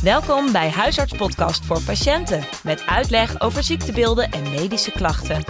Welkom bij Huisartspodcast voor patiënten met uitleg over ziektebeelden en medische klachten.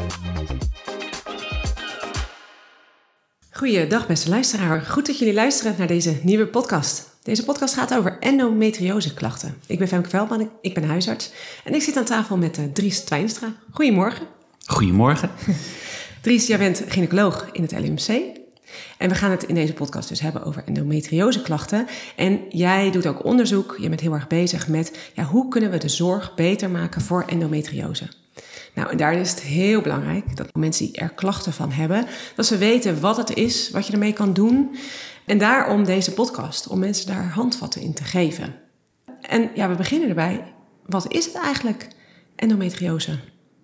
Goeiedag beste luisteraar, goed dat jullie luisteren naar deze nieuwe podcast. Deze podcast gaat over endometrioseklachten. Ik ben Femke Veldman, ik ben huisarts en ik zit aan tafel met Dries Twijnstra. Goedemorgen. Goedemorgen. Dries, jij bent gynaecoloog in het LUMC. En we gaan het in deze podcast dus hebben over endometrioseklachten. En jij doet ook onderzoek, je bent heel erg bezig met hoe kunnen we de zorg beter maken voor endometriose. Nou, en daarin is het heel belangrijk dat mensen die er klachten van hebben, dat ze weten wat het is, wat je ermee kan doen. En daarom deze podcast, om mensen daar handvatten in te geven. En we beginnen erbij. Wat is het eigenlijk, endometriose?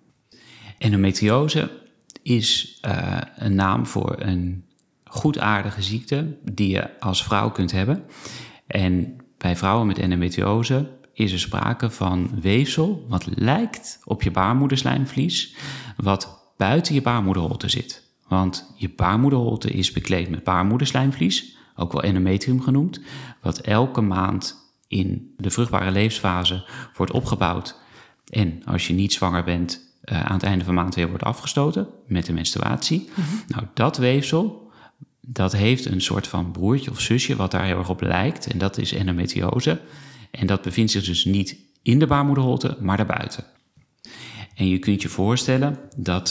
Endometriose is een naam voor een goedaardige ziekte die je als vrouw kunt hebben. En bij vrouwen met endometriose is er sprake van weefsel wat lijkt op je baarmoederslijmvlies, wat buiten je baarmoederholte zit. Want je baarmoederholte is bekleed met baarmoederslijmvlies, ook wel endometrium genoemd, wat elke maand in de vruchtbare levensfase wordt opgebouwd. En als je niet zwanger bent, aan het einde van de maand weer wordt afgestoten met de menstruatie. Mm-hmm. Nou, dat weefsel, dat heeft een soort van broertje of zusje wat daar heel erg op lijkt. En dat is endometriose. En dat bevindt zich dus niet in de baarmoederholte, maar daarbuiten. En je kunt je voorstellen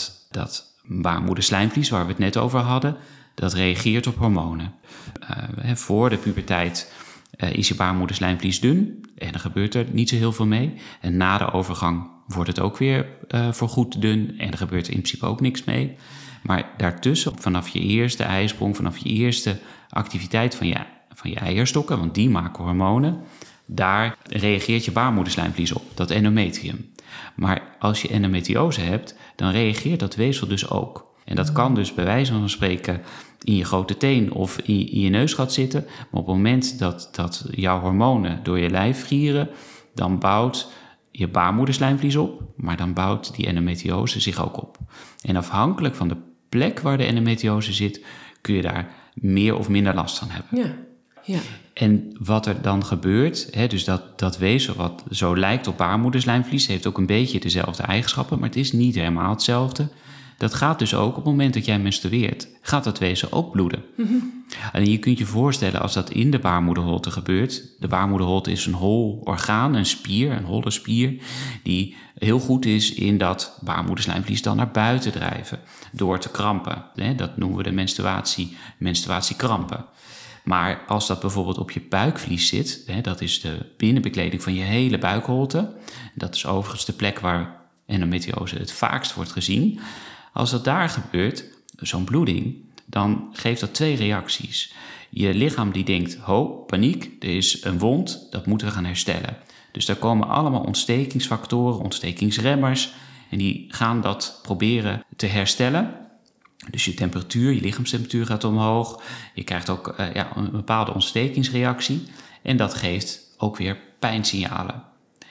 dat baarmoederslijmvlies, waar we het net over hadden, dat reageert op hormonen. Voor de puberteit is je baarmoederslijmvlies dun en er gebeurt er niet zo heel veel mee. En na de overgang wordt het ook weer voorgoed dun en er gebeurt er in principe ook niks mee. Maar daartussen, vanaf je eerste eisprong, vanaf je eerste activiteit van je eierstokken, want die maken hormonen, daar reageert je baarmoederslijmvlies op, dat endometrium. Maar als je endometriose hebt, dan reageert dat weefsel dus ook. En dat kan dus bij wijze van spreken in je grote teen of in je neusgat zitten. Maar op het moment dat jouw hormonen door je lijf gieren, dan bouwt je baarmoederslijmvlies op, maar dan bouwt die endometriose zich ook op. En afhankelijk van de plek waar de endometriose zit, kun je daar meer of minder last van hebben. Ja. En wat er dan gebeurt, dus dat weefsel wat zo lijkt op baarmoederslijmvlies, heeft ook een beetje dezelfde eigenschappen, maar het is niet helemaal hetzelfde. Dat gaat dus ook op het moment dat jij menstrueert, gaat dat weefsel ook bloeden. Mm-hmm. En je kunt je voorstellen als dat in de baarmoederholte gebeurt. De baarmoederholte is een hol orgaan, een holle spier, die heel goed is in dat baarmoederslijmvlies dan naar buiten drijven door te krampen. Dat noemen we de menstruatiekrampen. Maar als dat bijvoorbeeld op je buikvlies zit, dat is de binnenbekleding van je hele buikholte. Dat is overigens de plek waar endometriose het vaakst wordt gezien. Als dat daar gebeurt, zo'n bloeding, dan geeft dat twee reacties. Je lichaam die denkt, paniek, er is een wond, dat moeten we gaan herstellen. Dus daar komen allemaal ontstekingsfactoren, ontstekingsremmers, en die gaan dat proberen te herstellen. Dus je temperatuur, je lichaamstemperatuur gaat omhoog. Je krijgt ook een bepaalde ontstekingsreactie. En dat geeft ook weer pijnsignalen.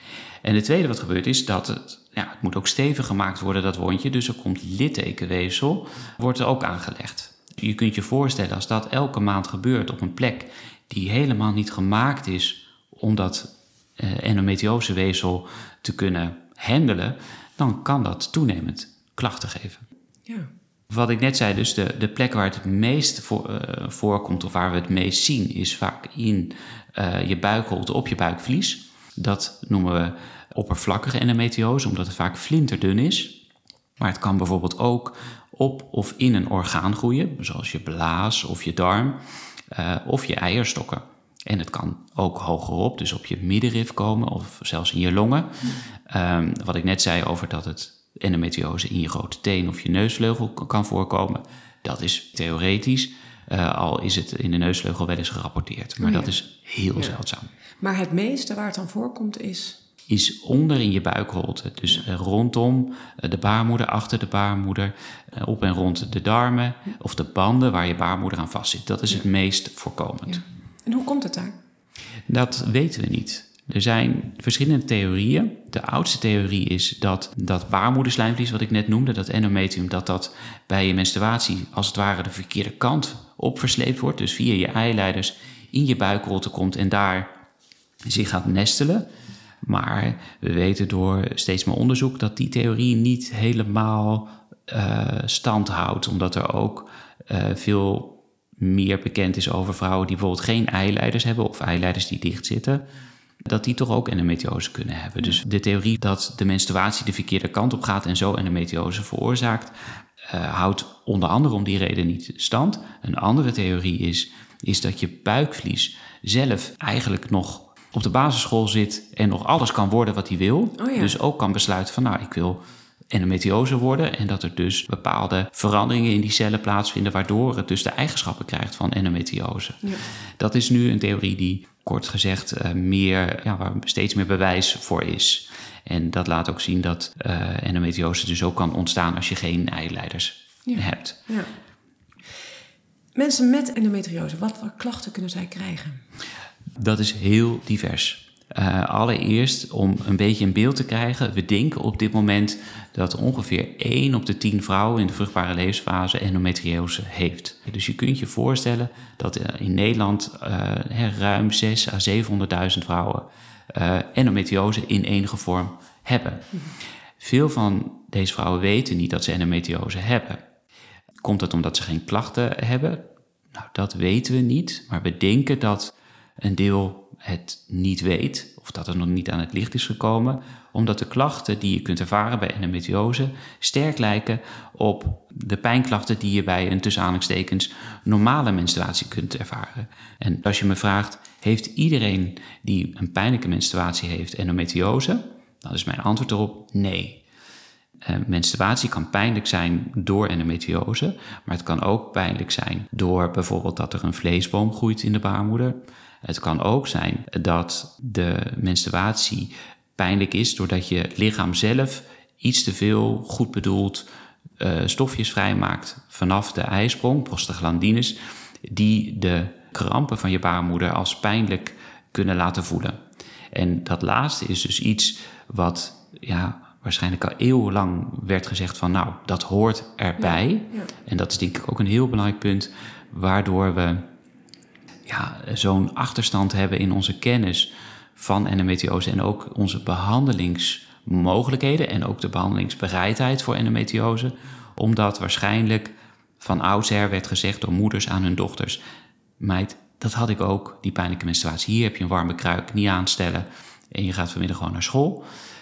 En het tweede wat gebeurt is dat het moet ook stevig gemaakt worden, dat wondje. Dus er komt littekenweefsel, wordt er ook aangelegd. Je kunt je voorstellen als dat elke maand gebeurt op een plek die helemaal niet gemaakt is om dat endometrioseweefsel te kunnen handelen, dan kan dat toenemend klachten geven. Ja. Wat ik net zei, dus de plek waar het meest voorkomt of waar we het meest zien, is vaak in je buikholte, op je buikvlies. Dat noemen we oppervlakkige endometriose, omdat het vaak flinterdun is. Maar het kan bijvoorbeeld ook op of in een orgaan groeien, zoals je blaas of je darm of je eierstokken. En het kan ook hogerop, dus op je middenrif komen of zelfs in je longen. Wat ik net zei over dat het endometriose in je grote teen of je neusvleugel kan voorkomen, dat is theoretisch, al is het in de neusvleugel wel eens gerapporteerd. Maar dat is heel zeldzaam. Maar het meeste waar het dan voorkomt is onder in je buikholte. Dus rondom de baarmoeder, achter de baarmoeder, op en rond de darmen of de banden waar je baarmoeder aan vastzit. Dat is het meest voorkomend. Ja. En hoe komt het daar? Dat weten we niet. Er zijn verschillende theorieën. De oudste theorie is dat baarmoederslijmvlies, wat ik net noemde, dat endometrium, dat bij je menstruatie als het ware de verkeerde kant op versleept wordt. Dus via je eileiders in je buikholte komt en daar zich gaat nestelen. Maar we weten door steeds meer onderzoek dat die theorie niet helemaal stand houdt. Omdat er ook veel meer bekend is over vrouwen die bijvoorbeeld geen eileiders hebben of eileiders die dicht zitten, dat die toch ook endometriose kunnen hebben. Dus de theorie dat de menstruatie de verkeerde kant op gaat en zo endometriose veroorzaakt, houdt onder andere om die reden niet stand. Een andere theorie is dat je buikvlies zelf eigenlijk nog op de basisschool zit en nog alles kan worden wat hij wil. Oh ja. Dus ook kan besluiten van ik wil endometriose worden en dat er dus bepaalde veranderingen in die cellen plaatsvinden waardoor het dus de eigenschappen krijgt van endometriose. Ja. Dat is nu een theorie die kort gezegd waar steeds meer bewijs voor is. En dat laat ook zien dat endometriose dus ook kan ontstaan als je geen eileiders hebt. Ja. Mensen met endometriose, wat voor klachten kunnen zij krijgen? Dat is heel divers. Allereerst om een beetje een beeld te krijgen. We denken op dit moment dat ongeveer 1 op de 10 vrouwen in de vruchtbare levensfase endometriose heeft. Dus je kunt je voorstellen dat in Nederland ruim 600.000 à 700.000 vrouwen endometriose in enige vorm hebben. Veel van deze vrouwen weten niet dat ze endometriose hebben. Komt dat omdat ze geen klachten hebben? Nou, dat weten we niet, maar we denken dat een deel het niet weet of dat het nog niet aan het licht is gekomen, omdat de klachten die je kunt ervaren bij endometriose sterk lijken op de pijnklachten die je bij een tussen aanhalingstekens normale menstruatie kunt ervaren. En als je me vraagt, heeft iedereen die een pijnlijke menstruatie heeft endometriose? Dan is mijn antwoord erop nee. Menstruatie kan pijnlijk zijn door endometriose, maar het kan ook pijnlijk zijn door bijvoorbeeld dat er een vleesboom groeit in de baarmoeder. Het kan ook zijn dat de menstruatie pijnlijk is doordat je lichaam zelf iets te veel goed bedoeld stofjes vrijmaakt vanaf de eisprong, prostaglandines, die de krampen van je baarmoeder als pijnlijk kunnen laten voelen. En dat laatste is dus iets wat waarschijnlijk al eeuwenlang werd gezegd van dat hoort erbij. Ja. En dat is denk ik ook een heel belangrijk punt waardoor we zo'n achterstand hebben in onze kennis van endometriose en ook onze behandelingsmogelijkheden en ook de behandelingsbereidheid voor endometriose, omdat waarschijnlijk van oudsher werd gezegd door moeders aan hun dochters: meid, dat had ik ook, die pijnlijke menstruatie. Hier heb je een warme kruik, niet aanstellen en je gaat vanmiddag gewoon naar school.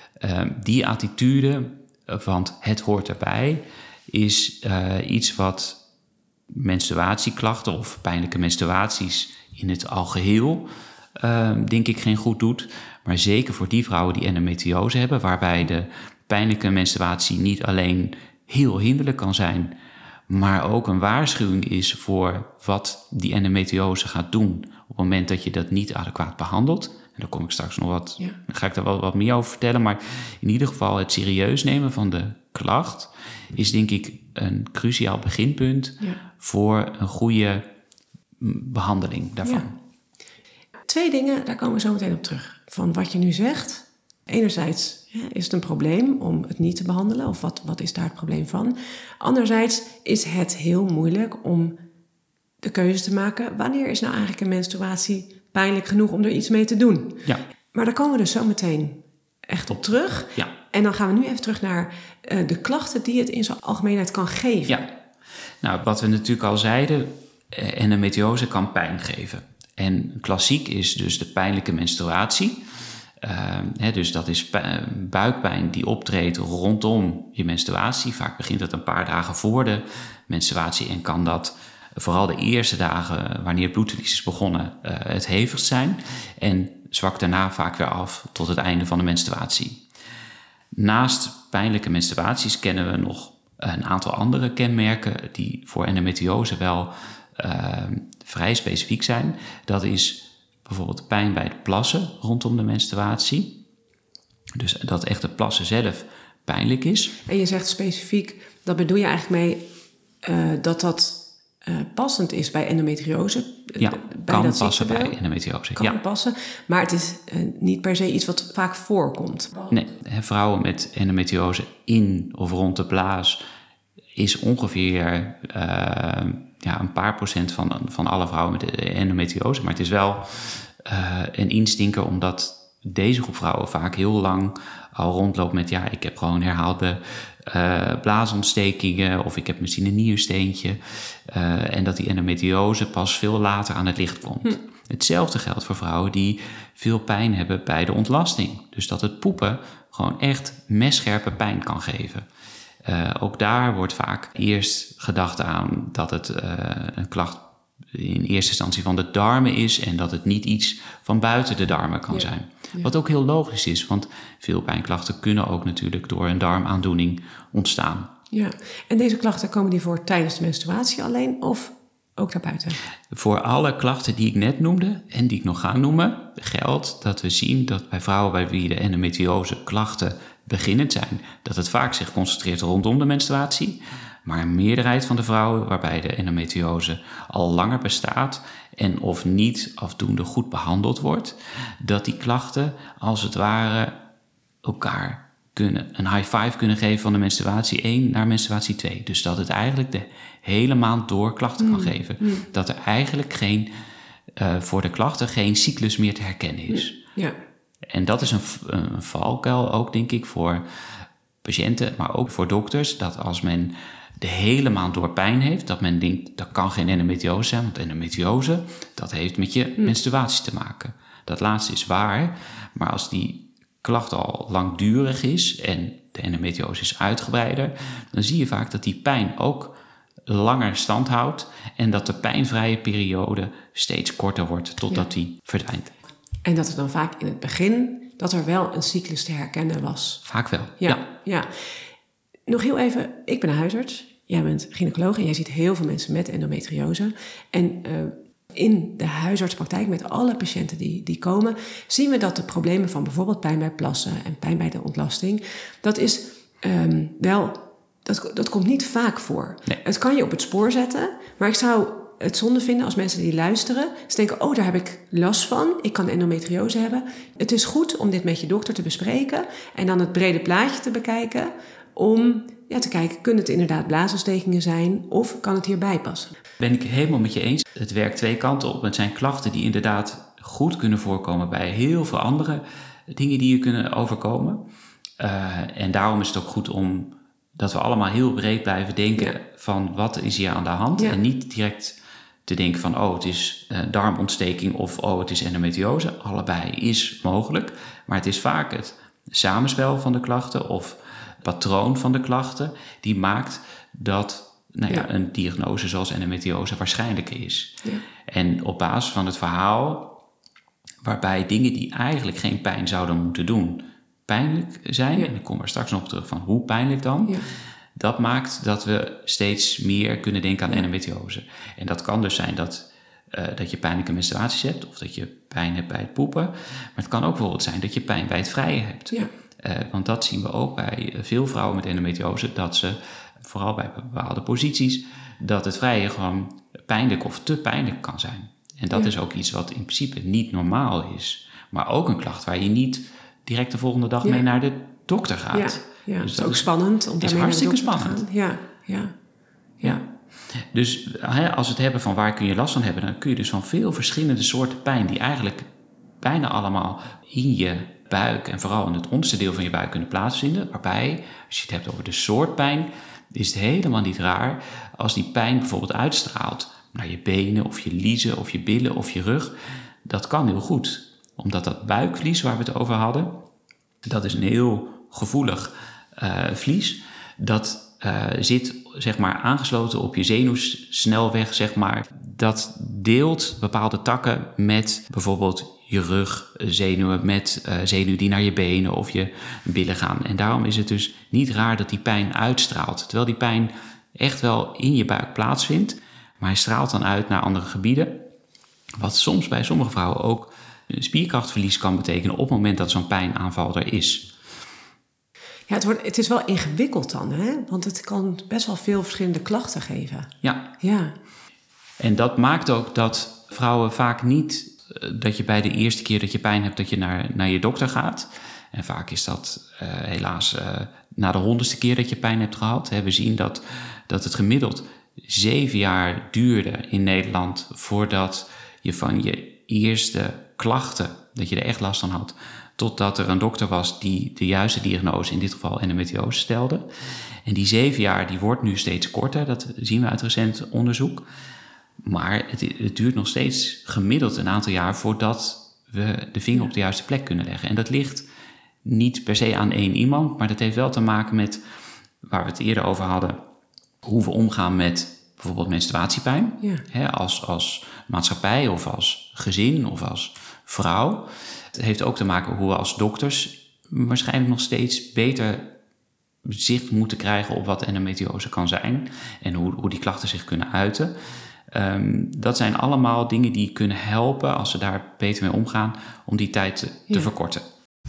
Die attitude, want het hoort erbij, is iets wat menstruatieklachten of pijnlijke menstruaties in het algeheel, denk ik, geen goed doet. Maar zeker voor die vrouwen die endometriose hebben, waarbij de pijnlijke menstruatie niet alleen heel hinderlijk kan zijn, maar ook een waarschuwing is voor wat die endometriose gaat doen op het moment dat je dat niet adequaat behandelt. En daar kom ik straks nog ga ik daar wel wat meer over vertellen. Maar in ieder geval het serieus nemen van de klacht is denk ik een cruciaal beginpunt voor een goede behandeling daarvan. Ja. 2 dingen, daar komen we zo meteen op terug. Van wat je nu zegt. Enerzijds is het een probleem om het niet te behandelen. Of wat is daar het probleem van? Anderzijds is het heel moeilijk om de keuze te maken. Wanneer is nou eigenlijk een menstruatie pijnlijk genoeg om er iets mee te doen? Ja. Maar daar komen we dus zo meteen echt op terug. Ja. En dan gaan we nu even terug naar de klachten die het in zijn algemeenheid kan geven. Ja. Nou, wat we natuurlijk al zeiden, endometriose kan pijn geven. En klassiek is dus de pijnlijke menstruatie. Dus dat is buikpijn die optreedt rondom je menstruatie. Vaak begint het een paar dagen voor de menstruatie en kan dat vooral de eerste dagen, wanneer het bloedverlies is begonnen, het hevigst zijn. En zwakt daarna vaak weer af tot het einde van de menstruatie. Naast pijnlijke menstruaties kennen we nog een aantal andere kenmerken die voor endometriose wel vrij specifiek zijn. Dat is bijvoorbeeld pijn bij het plassen rondom de menstruatie. Dus dat echt het plassen zelf pijnlijk is. En je zegt specifiek, dat bedoel je eigenlijk mee dat passend is bij endometriose? Ja, kan passen bij endometriose. Kan passen, maar het is niet per se iets wat vaak voorkomt. Nee, vrouwen met endometriose in of rond de blaas is ongeveer een paar procent van alle vrouwen met endometriose. Maar het is wel een instinker, omdat deze groep vrouwen vaak heel lang al rondloopt met... ik heb gewoon herhaalde blaasontstekingen of ik heb misschien een niersteentje. En dat die endometriose pas veel later aan het licht komt. Hetzelfde geldt voor vrouwen die veel pijn hebben bij de ontlasting. Dus dat het poepen gewoon echt messcherpe pijn kan geven. Ook daar wordt vaak eerst gedacht aan dat het een klacht in eerste instantie van de darmen is en dat het niet iets van buiten de darmen kan zijn. Ja. Wat ook heel logisch is, want veel pijnklachten kunnen ook natuurlijk door een darmaandoening ontstaan. Ja, en deze klachten komen die voor tijdens de menstruatie alleen of ook daarbuiten? Voor alle klachten die ik net noemde en die ik nog ga noemen, geldt dat we zien dat bij vrouwen bij wie de endometriose klachten beginnend zijn, dat het vaak zich concentreert rondom de menstruatie. Maar een meerderheid van de vrouwen waarbij de endometriose al langer bestaat en of niet afdoende goed behandeld wordt, dat die klachten als het ware elkaar een high five kunnen geven van de menstruatie 1 naar menstruatie 2. Dus dat het eigenlijk de hele maand door klachten kan geven. Dat er eigenlijk voor de klachten geen cyclus meer te herkennen is. Ja. En dat is een valkuil ook, denk ik, voor patiënten, maar ook voor dokters, dat als men de hele maand door pijn heeft, dat men denkt, dat kan geen endometriose zijn, want endometriose, dat heeft met je menstruatie te maken. Dat laatste is waar, maar als die klacht al langdurig is en de endometriose is uitgebreider, dan zie je vaak dat die pijn ook langer stand houdt en dat de pijnvrije periode steeds korter wordt totdat die verdwijnt. En dat er dan vaak in het begin, dat er wel een cyclus te herkennen was. Vaak wel, ja. Nog heel even, ik ben een huisarts, jij bent gynaecoloog en jij ziet heel veel mensen met endometriose. En in de huisartspraktijk met alle patiënten die komen, zien we dat de problemen van bijvoorbeeld pijn bij plassen en pijn bij de ontlasting, dat is dat komt niet vaak voor. Nee. Het kan je op het spoor zetten, maar ik zou het zonde vinden als mensen die luisteren, ze denken, daar heb ik last van, ik kan endometriose hebben. Het is goed om dit met je dokter te bespreken en dan het brede plaatje te bekijken om te kijken, kunnen het inderdaad blaasontstekingen zijn of kan het hierbij passen? Ben ik helemaal met je eens. Het werkt twee kanten op. Het zijn klachten die inderdaad goed kunnen voorkomen bij heel veel andere dingen die je kunnen overkomen. En daarom is het ook goed om dat we allemaal heel breed blijven denken van wat is hier aan de hand. En niet direct te denken van het is darmontsteking of het is endometriose. Allebei is mogelijk. Maar het is vaak het samenspel van de klachten of patroon van de klachten die maakt dat een diagnose zoals endometriose waarschijnlijker is. Ja. En op basis van het verhaal waarbij dingen die eigenlijk geen pijn zouden moeten doen pijnlijk zijn, en ik kom er straks nog op terug van hoe pijnlijk dan, dat maakt dat we steeds meer kunnen denken aan endometriose. En dat kan dus zijn dat je pijnlijke menstruaties hebt of dat je pijn hebt bij het poepen, maar het kan ook bijvoorbeeld zijn dat je pijn bij het vrijen hebt. Ja. Want dat zien we ook bij veel vrouwen met endometriose, dat ze, vooral bij bepaalde posities, dat het vrijen gewoon pijnlijk of te pijnlijk kan zijn. En dat is ook iets wat in principe niet normaal is. Maar ook een klacht waar je niet direct de volgende dag mee naar de dokter gaat. Ja. Dus dat is ook spannend om daarmee naar de dokter te gaan. Ja. Dus als we het hebben van waar kun je last van hebben, dan kun je dus van veel verschillende soorten pijn die eigenlijk bijna allemaal in je buik en vooral in het onderste deel van je buik kunnen plaatsvinden. Waarbij, als je het hebt over de soort pijn, is het helemaal niet raar als die pijn bijvoorbeeld uitstraalt naar je benen of je liezen of je billen of je rug. Dat kan heel goed, omdat dat buikvlies waar we het over hadden, dat is een heel gevoelig vlies. Dat zit zeg maar aangesloten op je zenuwsnelweg, zeg maar. Dat deelt bepaalde takken met bijvoorbeeld je rugzenuwen, met zenuwen die naar je benen of je billen gaan. En daarom is het dus niet raar dat die pijn uitstraalt. Terwijl die pijn echt wel in je buik plaatsvindt, maar hij straalt dan uit naar andere gebieden. Wat soms bij sommige vrouwen ook een spierkrachtverlies kan betekenen op het moment dat zo'n pijnaanval er is. Ja, het is wel ingewikkeld dan, hè? Want het kan best wel veel verschillende klachten geven. Ja. En dat maakt ook dat vrouwen vaak niet, dat je bij de eerste keer dat je pijn hebt, dat je naar je dokter gaat. En vaak is dat helaas na de 100ste keer dat je pijn hebt gehad. We zien dat het gemiddeld 7 jaar duurde in Nederland voordat je van je eerste klachten, dat je er echt last van had, totdat er een dokter was die de juiste diagnose, in dit geval endometriose, stelde. En die 7 jaar, die wordt nu steeds korter, dat zien we uit recent onderzoek. Maar het duurt nog steeds gemiddeld een aantal jaar voordat we de vinger op de juiste plek kunnen leggen. En dat ligt niet per se aan één iemand, maar dat heeft wel te maken met, waar we het eerder over hadden, hoe we omgaan met bijvoorbeeld menstruatiepijn. Ja. Hè, als maatschappij of als gezin of als vrouw. Het heeft ook te maken hoe we als dokters waarschijnlijk nog steeds beter zicht moeten krijgen op wat endometriose kan zijn en hoe die klachten zich kunnen uiten. Dat zijn allemaal dingen die kunnen helpen, als we daar beter mee omgaan, om die tijd te verkorten.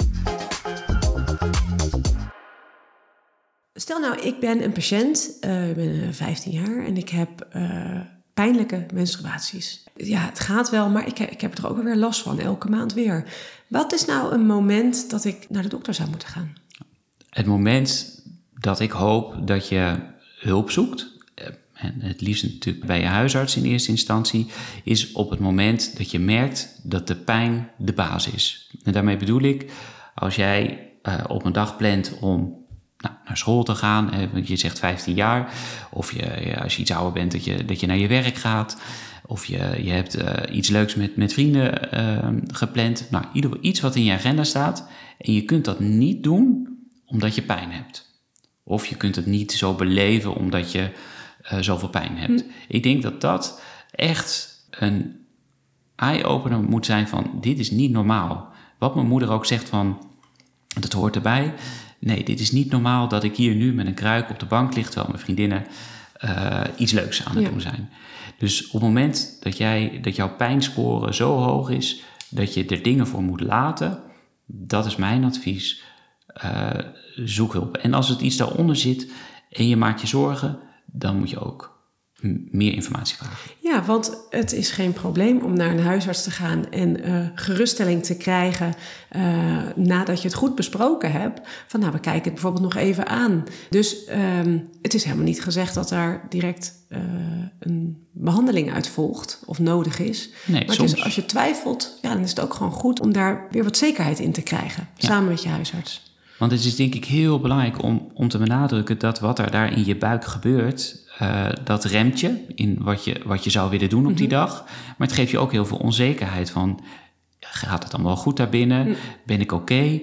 Stel nou, ik ben een patiënt, ik ben 15 jaar en ik heb pijnlijke menstruaties. Ja, het gaat wel, maar ik heb er ook weer last van, elke maand weer. Wat is nou een moment dat ik naar de dokter zou moeten gaan? Het moment dat ik hoop dat je hulp zoekt, en het liefst natuurlijk bij je huisarts in eerste instantie, is op het moment dat je merkt dat de pijn de baas is. En daarmee bedoel ik, als jij op een dag plant om naar school te gaan, je zegt 15 jaar, of als je iets ouder bent, dat je naar je werk gaat, of je hebt iets leuks met vrienden gepland. Nou, iets wat in je agenda staat en je kunt dat niet doen omdat je pijn hebt. Of je kunt het niet zo beleven omdat je zoveel pijn hebt. Ik denk dat dat echt een eye-opener moet zijn van, dit is niet normaal. Wat mijn moeder ook zegt van, dat hoort erbij. Nee, dit is niet normaal dat ik hier nu met een kruik op de bank lig, terwijl mijn vriendinnen iets leuks aan het doen zijn. Dus op het moment dat jouw pijnscore zo hoog is, dat je er dingen voor moet laten, dat is mijn advies. Zoek hulp. En als het iets daaronder zit en je maakt je zorgen, dan moet je ook meer informatie vragen. Ja, want het is geen probleem om naar een huisarts te gaan en geruststelling te krijgen nadat je het goed besproken hebt. Van we kijken het bijvoorbeeld nog even aan. Dus het is helemaal niet gezegd dat daar direct een behandeling uit volgt of nodig is. Nee, maar soms. Dus als je twijfelt, dan is het ook gewoon goed om daar weer wat zekerheid in te krijgen. Samen met je huisarts. Want het is denk ik heel belangrijk om te benadrukken dat wat er daar in je buik gebeurt, dat remt je in wat je zou willen doen op die dag. Maar het geeft je ook heel veel onzekerheid van, gaat het allemaal goed daarbinnen? Ben ik oké?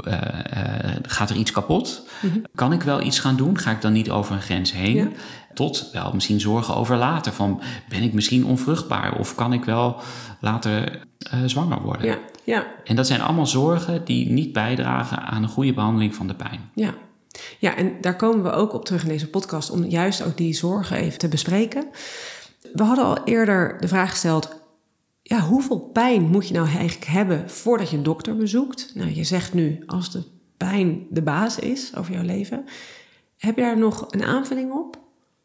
Gaat er iets kapot? Kan ik wel iets gaan doen? Ga ik dan niet over een grens heen? Ja. Tot wel misschien zorgen over later. Van, ben ik misschien onvruchtbaar? Of kan ik wel later zwanger worden? Ja. Ja. En dat zijn allemaal zorgen die niet bijdragen aan een goede behandeling van de pijn. Ja, en daar komen we ook op terug in deze podcast om juist ook die zorgen even te bespreken. We hadden al eerder de vraag gesteld, hoeveel pijn moet je nou eigenlijk hebben voordat je een dokter bezoekt? Nou, je zegt nu, als de pijn de baas is over jouw leven, heb je daar nog een aanvulling op?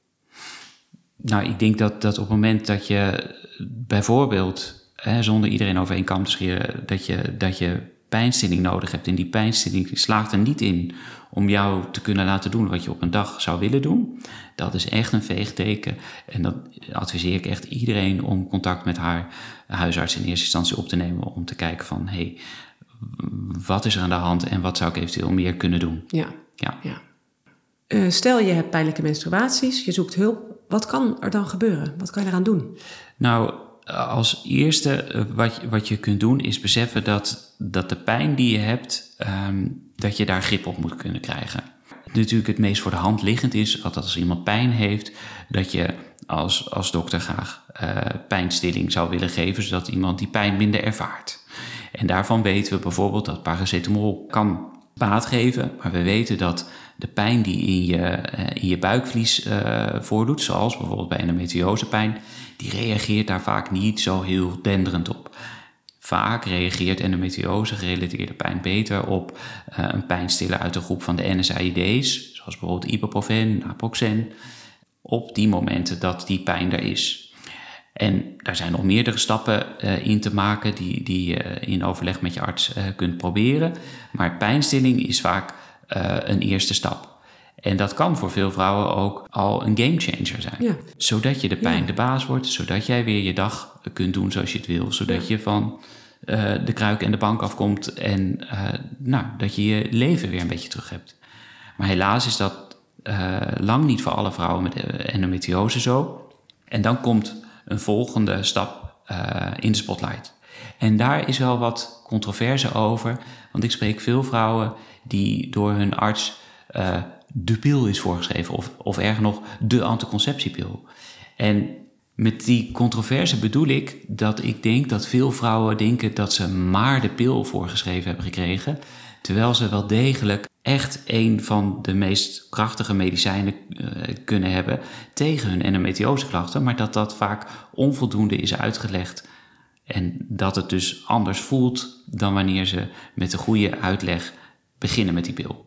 Nou, ik denk dat op het moment dat je bijvoorbeeld, zonder iedereen over één kam te scheren, dat je pijnstilling nodig hebt. En die pijnstilling slaagt er niet in om jou te kunnen laten doen wat je op een dag zou willen doen. Dat is echt een veegteken. En dan adviseer ik echt iedereen om contact met haar huisarts in eerste instantie op te nemen. Om te kijken van, wat is er aan de hand en wat zou ik eventueel meer kunnen doen? Ja. Stel je hebt pijnlijke menstruaties, je zoekt hulp. Wat kan er dan gebeuren? Wat kan je eraan doen? Nou, als eerste wat je kunt doen is beseffen dat de pijn die je hebt, dat je daar grip op moet kunnen krijgen. Natuurlijk het meest voor de hand liggend is dat als iemand pijn heeft, dat je als dokter graag pijnstilling zou willen geven, zodat iemand die pijn minder ervaart. En daarvan weten we bijvoorbeeld dat paracetamol kan baat geven, maar we weten dat de pijn die in je buikvlies voordoet, zoals bijvoorbeeld bij endometriosepijn, die reageert daar vaak niet zo heel denderend op. Vaak reageert endometriose-gerelateerde pijn beter op een pijnstiller uit de groep van de NSAID's, zoals bijvoorbeeld ibuprofen, naproxen, op die momenten dat die pijn er is. En daar zijn nog meerdere stappen in te maken die je in overleg met je arts kunt proberen. Maar pijnstilling is vaak een eerste stap. En dat kan voor veel vrouwen ook al een gamechanger zijn. Ja. Zodat je de pijn de baas wordt, zodat jij weer je dag kunt doen zoals je het wil. Zodat je van de kruik en de bank afkomt en dat je je leven weer een beetje terug hebt. Maar helaas is dat lang niet voor alle vrouwen met endometriose zo. En dan komt een volgende stap in de spotlight. En daar is wel wat controverse over, want ik spreek veel vrouwen die door hun arts de pil is voorgeschreven of erger nog de anticonceptiepil. En met die controverse bedoel ik dat ik denk dat veel vrouwen denken dat ze maar de pil voorgeschreven hebben gekregen, terwijl ze wel degelijk echt een van de meest krachtige medicijnen kunnen hebben tegen hun endometrioseklachten, maar dat vaak onvoldoende is uitgelegd en dat het dus anders voelt dan wanneer ze met de goede uitleg beginnen met die pil.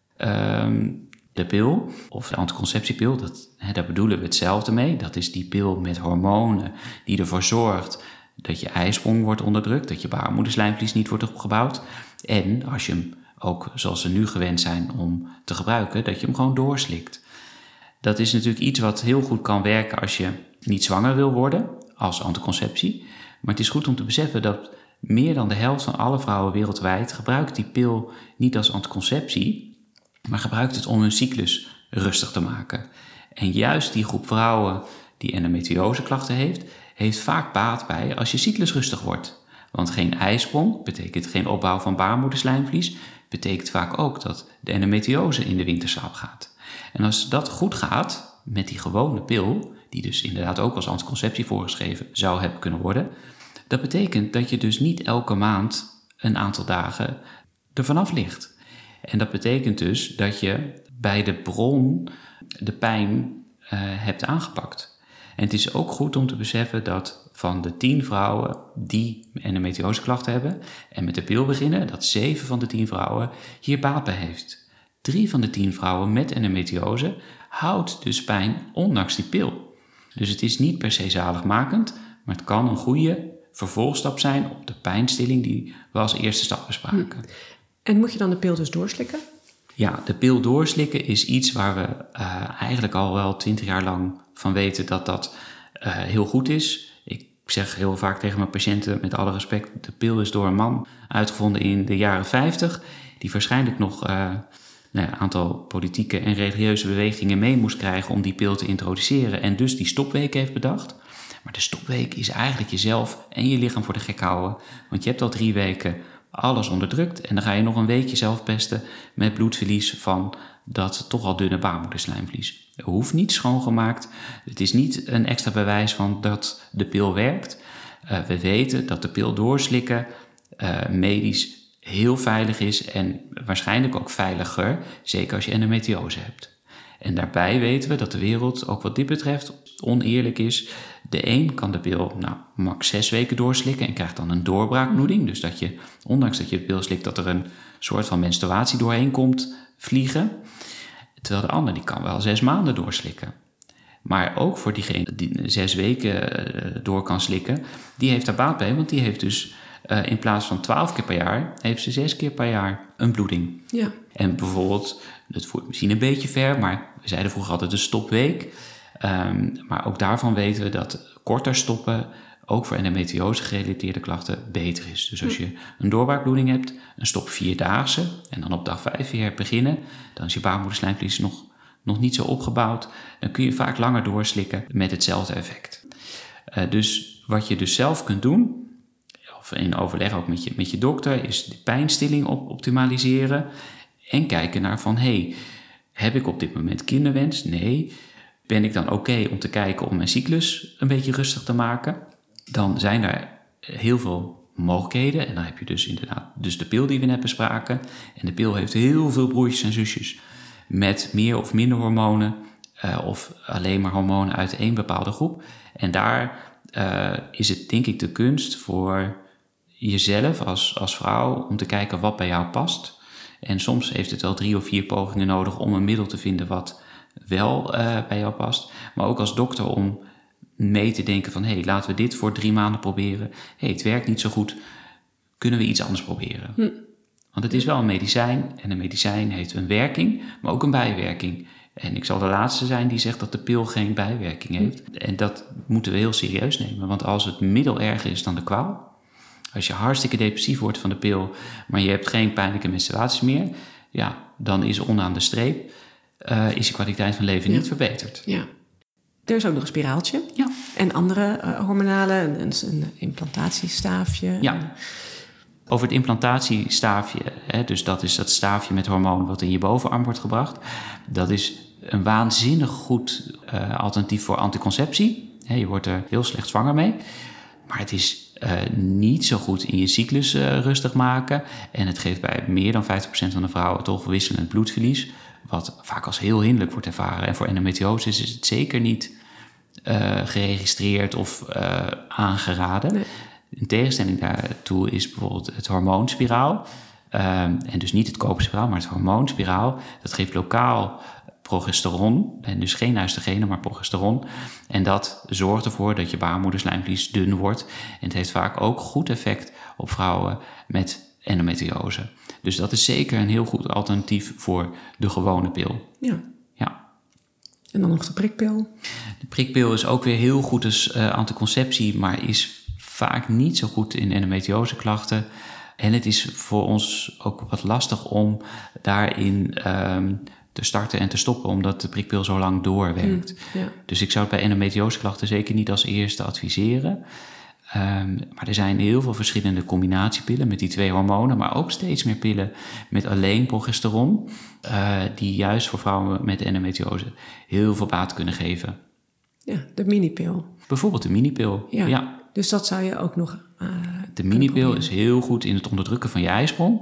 De pil, of de anticonceptiepil, daar bedoelen we hetzelfde mee. Dat is die pil met hormonen die ervoor zorgt dat je eisprong wordt onderdrukt, dat je baarmoederslijmvlies niet wordt opgebouwd. En als je hem ook, zoals ze nu gewend zijn om te gebruiken, dat je hem gewoon doorslikt. Dat is natuurlijk iets wat heel goed kan werken als je niet zwanger wil worden, als anticonceptie. Maar het is goed om te beseffen dat meer dan de helft van alle vrouwen wereldwijd gebruikt die pil niet als anticonceptie, maar gebruikt het om hun cyclus rustig te maken. En juist die groep vrouwen die endometrioseklachten heeft vaak baat bij als je cyclus rustig wordt. Want geen eisprong betekent geen opbouw van baarmoederslijmvlies, betekent vaak ook dat de endometriose in de winterslaap gaat. En als dat goed gaat met die gewone pil, die dus inderdaad ook als anticonceptie voorgeschreven zou hebben kunnen worden, dat betekent dat je dus niet elke maand een aantal dagen ervan af ligt. En dat betekent dus dat je bij de bron de pijn hebt aangepakt. En het is ook goed om te beseffen dat van de 10 vrouwen die endometrioseklachten hebben en met de pil beginnen, dat 7 van de 10 vrouwen hier baat bij heeft. 3 van de 10 vrouwen met endometriose houdt dus pijn ondanks die pil. Dus het is niet per se zaligmakend, maar het kan een goede vervolgstap zijn op de pijnstilling die we als eerste stap bespraken. En moet je dan de pil dus doorslikken? Ja, de pil doorslikken is iets waar we eigenlijk al wel 20 jaar lang van weten dat heel goed is. Ik zeg heel vaak tegen mijn patiënten, met alle respect, de pil is door een man uitgevonden in de jaren 50... die waarschijnlijk nog een aantal politieke en religieuze bewegingen mee moest krijgen om die pil te introduceren en dus die stopweek heeft bedacht. Maar de stopweek is eigenlijk jezelf en je lichaam voor de gek houden, want je hebt al 3 weken alles onderdrukt en dan ga je nog een weekje zelf pesten met bloedverlies van dat toch al dunne baarmoederslijmvlies. Er hoeft niet schoongemaakt. Het is niet een extra bewijs van dat de pil werkt. We weten dat de pil doorslikken medisch heel veilig is en waarschijnlijk ook veiliger, zeker als je endometriose hebt. En daarbij weten we dat de wereld ook wat dit betreft oneerlijk is. De een kan de pil max 6 weken doorslikken en krijgt dan een doorbraakbloeding. Dus dat je, ondanks dat je de pil slikt, dat er een soort van menstruatie doorheen komt vliegen. Terwijl de ander die kan wel 6 maanden doorslikken. Maar ook voor diegene die 6 weken door kan slikken, die heeft daar baat bij. Want die heeft dus in plaats van 12 keer per jaar, heeft ze 6 keer per jaar een bloeding. Ja. En bijvoorbeeld, dat voert misschien een beetje ver, maar we zeiden vroeger altijd de stopweek. Maar ook daarvan weten we dat korter stoppen ook voor endometriose gerelateerde klachten beter is. Dus als je een doorbraakbloeding hebt, een stop 4-daagse en dan op dag 5 weer beginnen, dan is je baarmoederslijmvlies nog niet zo opgebouwd. Dan kun je vaak langer doorslikken met hetzelfde effect. Dus wat je dus zelf kunt doen, of in overleg ook met je dokter, is de pijnstilling optimaliseren en kijken naar van, heb ik op dit moment kinderwens? Nee. Ben ik dan oké om te kijken om mijn cyclus een beetje rustig te maken? Dan zijn er heel veel mogelijkheden. En dan heb je dus inderdaad de pil die we net bespraken. En de pil heeft heel veel broertjes en zusjes met meer of minder hormonen. Of alleen maar hormonen uit één bepaalde groep. En daar is het denk ik de kunst voor jezelf als vrouw om te kijken wat bij jou past. En soms heeft het wel 3 of 4 pogingen nodig om een middel te vinden wat wel bij jou past. Maar ook als dokter om mee te denken van, laten we dit voor 3 maanden proberen. Het werkt niet zo goed. Kunnen we iets anders proberen? Want het is wel een medicijn en een medicijn heeft een werking, maar ook een bijwerking. En ik zal de laatste zijn die zegt dat de pil geen bijwerking heeft. En dat moeten we heel serieus nemen. Want als het middel erger is dan de kwaal, Als je hartstikke depressief wordt van de pil, maar je hebt geen pijnlijke menstruaties meer, ja, dan is onderaan de streep is je kwaliteit van leven niet verbeterd. Ja. Er is ook nog een spiraaltje. Ja. En andere hormonale, een implantatiestaafje. Ja. Over het implantatiestaafje, dus dat is dat staafje met hormoon wat in je bovenarm wordt gebracht. Dat is een waanzinnig goed alternatief voor anticonceptie. Je wordt er heel slecht zwanger mee. Maar het is niet zo goed in je cyclus rustig maken. En het geeft bij meer dan 50% van de vrouwen toch wisselend bloedverlies. Wat vaak als heel hinderlijk wordt ervaren. En voor endometriose is het zeker niet geregistreerd of aangeraden. Nee. In tegenstelling daartoe is bijvoorbeeld het hormoonspiraal. En dus niet het koperspiraal, maar het hormoonspiraal. Dat geeft lokaal progesteron. En dus geen oestrogene, maar progesteron. En dat zorgt ervoor dat je baarmoederslijmvlies dun wordt. En het heeft vaak ook goed effect op vrouwen met endometriose. Dus dat is zeker een heel goed alternatief voor de gewone pil. Ja. En dan nog de prikpil. De prikpil is ook weer heel goed als anticonceptie, maar is vaak niet zo goed in endometrioseklachten. En het is voor ons ook wat lastig om daarin te starten en te stoppen, omdat de prikpil zo lang doorwerkt. Ja. Dus ik zou het bij endometrioseklachten zeker niet als eerste adviseren. Maar er zijn heel veel verschillende combinatiepillen met die 2 hormonen, maar ook steeds meer pillen met alleen progesteron, die juist voor vrouwen met endometriose heel veel baat kunnen geven. Ja, de minipil. Bijvoorbeeld de minipil. Ja. Dus dat zou je ook nog de minipil is heel goed in het onderdrukken van je ijsprong.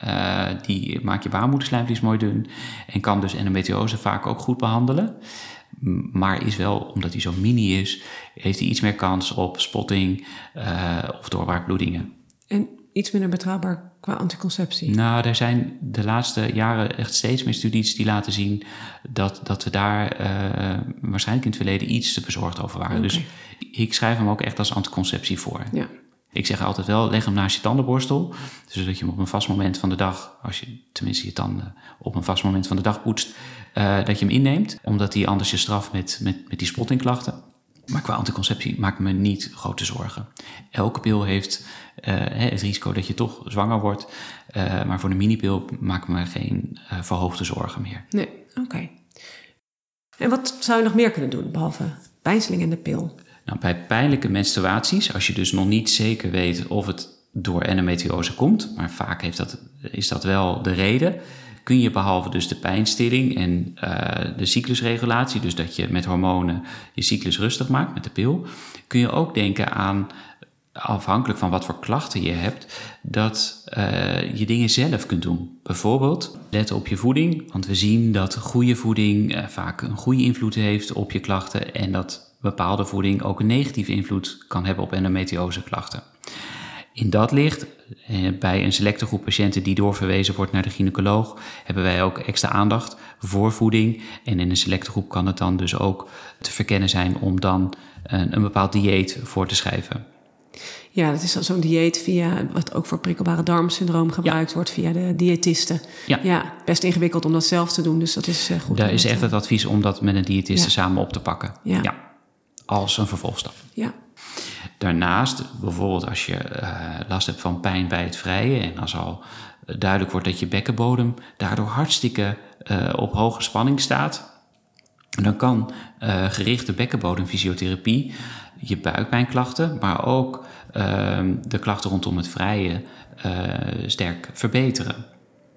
Die maakt je baarmoederslijmvlies mooi dun en kan dus endometriose vaak ook goed behandelen. Maar is wel, omdat hij zo mini is, heeft hij iets meer kans op spotting of doorbraakbloedingen. En iets minder betrouwbaar qua anticonceptie? Nou, er zijn de laatste jaren echt steeds meer studies die laten zien dat we daar waarschijnlijk in het verleden iets te bezorgd over waren. Okay. Dus ik schrijf hem ook echt als anticonceptie voor. Ja. Ik zeg altijd wel, leg hem naast je tandenborstel. Zodat je hem op een vast moment van de dag, als je tenminste je tanden op een vast moment van de dag poetst, dat je hem inneemt. Omdat hij anders je straft met die spottingklachten. Maar qua anticonceptie maak ik me niet grote zorgen. Elke pil heeft het risico dat je toch zwanger wordt. Maar voor de minipil maak ik me geen verhoogde zorgen meer. Nee, oké. En wat zou je nog meer kunnen doen, behalve pijnstelling en de pil? Nou, bij pijnlijke menstruaties, als je dus nog niet zeker weet of het door endometriose komt, maar vaak is dat wel de reden, kun je behalve dus de pijnstilling en de cyclusregulatie, dus dat je met hormonen je cyclus rustig maakt met de pil, kun je ook denken aan, afhankelijk van wat voor klachten je hebt, dat je dingen zelf kunt doen. Bijvoorbeeld letten op je voeding, want we zien dat goede voeding vaak een goede invloed heeft op je klachten en dat bepaalde voeding ook een negatieve invloed kan hebben op endometrioseklachten. In dat licht, bij een selecte groep patiënten die doorverwezen wordt naar de gynaecoloog, hebben wij ook extra aandacht voor voeding. En in een selecte groep kan het dan dus ook te verkennen zijn om dan een bepaald dieet voor te schrijven. Ja, dat is dan zo'n dieet wat ook voor prikkelbare darmsyndroom gebruikt wordt via de diëtisten. Ja, best ingewikkeld om dat zelf te doen, dus dat is goed. Daar is echt het advies om dat met een diëtiste samen op te pakken. Ja. Als een vervolgstap. Ja. Daarnaast, bijvoorbeeld als je last hebt van pijn bij het vrijen en als al duidelijk wordt dat je bekkenbodem daardoor hartstikke op hoge spanning staat, dan kan gerichte bekkenbodemfysiotherapie je buikpijnklachten, maar ook de klachten rondom het vrijen sterk verbeteren.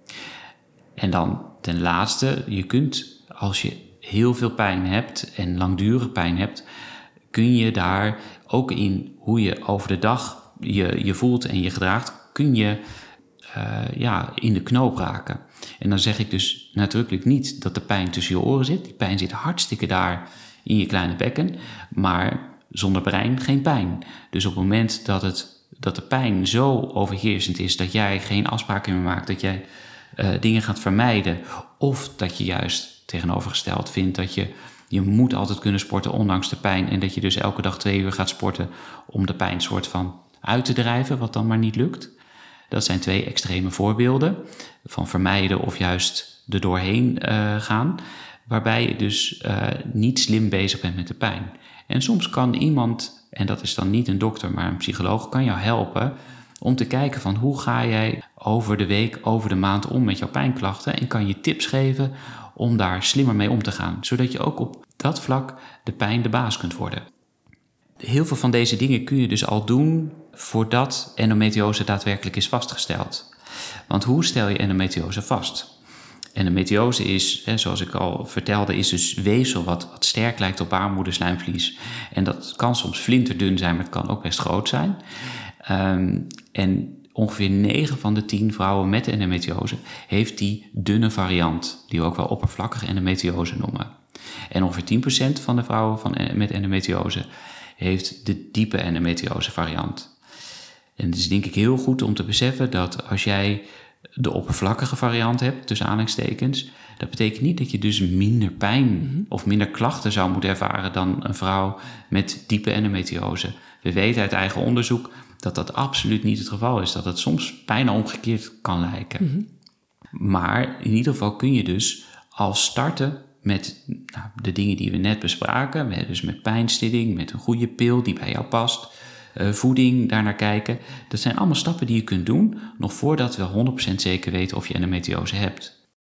En dan ten laatste, je kunt als je heel veel pijn hebt en langdurig pijn hebt, kun je daar ook in hoe je over de dag je voelt en je gedraagt, kun je in de knoop raken. En dan zeg ik dus nadrukkelijk niet dat de pijn tussen je oren zit. Die pijn zit hartstikke daar in je kleine bekken, maar zonder brein geen pijn. Dus op het moment dat de pijn zo overheersend is dat jij geen afspraken meer maakt, dat jij dingen gaat vermijden, of dat je juist tegenovergesteld vindt dat je moet altijd kunnen sporten ondanks de pijn en dat je dus elke dag 2 uur gaat sporten om de pijn soort van uit te drijven, wat dan maar niet lukt. Dat zijn 2 extreme voorbeelden van vermijden of juist er doorheen gaan, waarbij je dus niet slim bezig bent met de pijn. En soms kan iemand, en dat is dan niet een dokter, maar een psycholoog, kan jou helpen om te kijken van hoe ga jij over de week, over de maand om met jouw pijnklachten en kan je tips geven om daar slimmer mee om te gaan, zodat je ook op dat vlak de pijn de baas kunt worden. Heel veel van deze dingen kun je dus al doen voordat endometriose daadwerkelijk is vastgesteld. Want hoe stel je endometriose vast? Endometriose is, zoals ik al vertelde, is dus weefsel wat sterk lijkt op baarmoederslijmvlies. En dat kan soms flinterdun zijn, maar het kan ook best groot zijn. En ongeveer 9 van de 10 vrouwen met endometriose heeft die dunne variant, die we ook wel oppervlakkige endometriose noemen. En ongeveer 10% van de vrouwen met endometriose heeft de diepe endometriose variant. En het is denk ik heel goed om te beseffen dat als jij de oppervlakkige variant hebt, tussen aanhalingstekens, dat betekent niet dat je dus minder pijn of minder klachten zou moeten ervaren dan een vrouw met diepe endometriose. We weten uit eigen onderzoek dat dat absoluut niet het geval is, dat het soms bijna omgekeerd kan lijken. Maar in ieder geval kun je dus al starten met de dingen die we net bespraken, dus met pijnstilling, met een goede pil die bij jou past, voeding, daarnaar kijken. Dat zijn allemaal stappen die je kunt doen, nog voordat we 100% zeker weten of je endometriose hebt.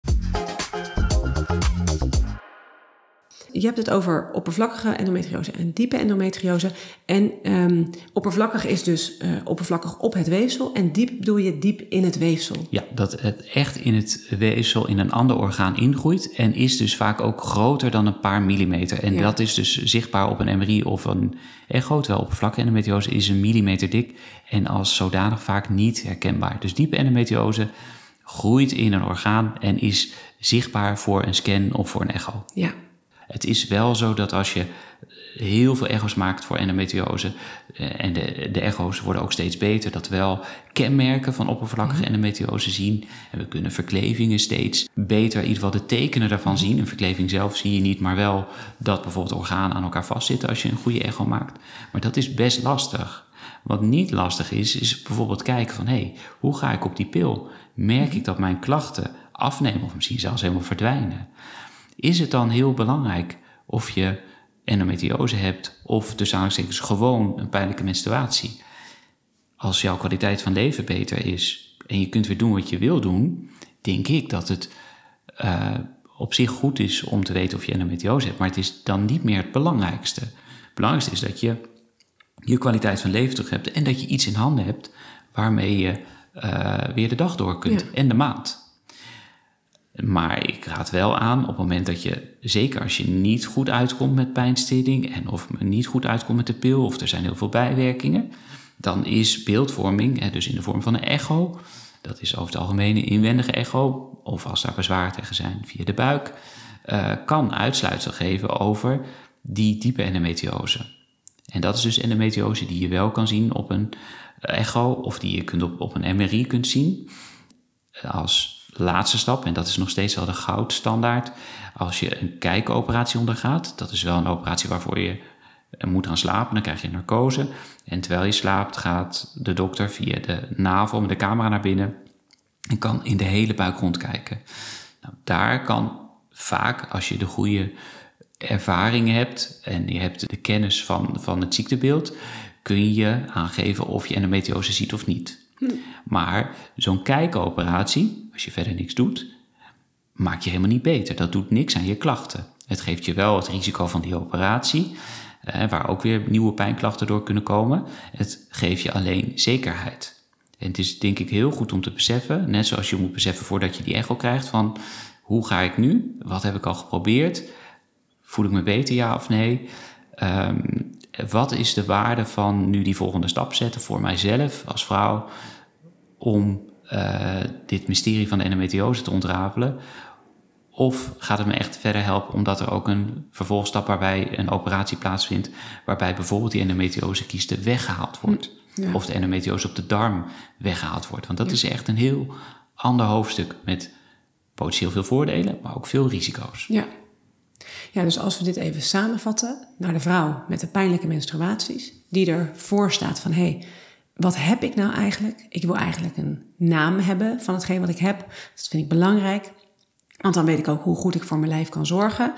Je hebt het over oppervlakkige endometriose en diepe endometriose. En oppervlakkig is dus oppervlakkig op het weefsel. En diep bedoel je diep in het weefsel. Ja, dat het echt in het weefsel in een ander orgaan ingroeit. En is dus vaak ook groter dan een paar millimeter. En dat is dus zichtbaar op een MRI of een echo. Terwijl oppervlakkige endometriose is 1 millimeter dik. En als zodanig vaak niet herkenbaar. Dus diepe endometriose groeit in een orgaan en is zichtbaar voor een scan of voor een echo. Ja. Het is wel zo dat als je heel veel echo's maakt voor endometriose, en de echo's worden ook steeds beter, dat we wel kenmerken van oppervlakkige endometriose zien. En we kunnen verklevingen steeds beter, in ieder geval de tekenen daarvan zien. Een verkleving zelf zie je niet, maar wel dat bijvoorbeeld organen aan elkaar vastzitten als je een goede echo maakt. Maar dat is best lastig. Wat niet lastig is bijvoorbeeld kijken van, hoe ga ik op die pil? Merk ik dat mijn klachten afnemen of misschien zelfs helemaal verdwijnen? Is het dan heel belangrijk of je endometriose hebt of tussen aanhalingstekens gewoon een pijnlijke menstruatie? Als jouw kwaliteit van leven beter is en je kunt weer doen wat je wil doen, denk ik dat het op zich goed is om te weten of je endometriose hebt. Maar het is dan niet meer het belangrijkste. Het belangrijkste is dat je je kwaliteit van leven terug hebt en dat je iets in handen hebt waarmee je weer de dag door kunt en de maand. Maar ik raad wel aan op het moment dat je, zeker als je niet goed uitkomt met pijnstilling en of niet goed uitkomt met de pil of er zijn heel veel bijwerkingen, dan is beeldvorming, dus in de vorm van een echo, dat is over het algemeen een inwendige echo, of als daar bezwaar tegen zijn via de buik, kan uitsluitsel geven over die diepe endometriose. En dat is dus endometriose die je wel kan zien op een echo of die je op een MRI kunt zien als laatste stap, en dat is nog steeds wel de goudstandaard. Als je een kijkoperatie ondergaat, dat is wel een operatie waarvoor je moet gaan slapen, dan krijg je narcose. En terwijl je slaapt gaat de dokter via de navel met de camera naar binnen en kan in de hele buik rondkijken. Nou, daar kan vaak, als je de goede ervaringen hebt en je hebt de kennis van het ziektebeeld, kun je aangeven of je endometriose ziet of niet. Maar zo'n kijkoperatie, als je verder niks doet, maakt je helemaal niet beter. Dat doet niks aan je klachten. Het geeft je wel het risico van die operatie, waar ook weer nieuwe pijnklachten door kunnen komen. Het geeft je alleen zekerheid. En het is denk ik heel goed om te beseffen, net zoals je moet beseffen voordat je die echo krijgt, van hoe ga ik nu? Wat heb ik al geprobeerd? Voel ik me beter, ja of nee? Wat is de waarde van nu die volgende stap zetten voor mijzelf als vrouw om dit mysterie van de endometriose te ontrafelen? Of gaat het me echt verder helpen omdat er ook een vervolgstap waarbij een operatie plaatsvindt, waarbij bijvoorbeeld die endometriose-kieste weggehaald wordt? Ja. Of de endometriose op de darm weggehaald wordt. Want dat is echt een heel ander hoofdstuk met potentieel veel voordelen, maar ook veel risico's. Ja, dus als we dit even samenvatten naar de vrouw met de pijnlijke menstruaties, die ervoor staat van, wat heb ik nou eigenlijk? Ik wil eigenlijk een naam hebben van hetgeen wat ik heb. Dat vind ik belangrijk, want dan weet ik ook hoe goed ik voor mijn lijf kan zorgen.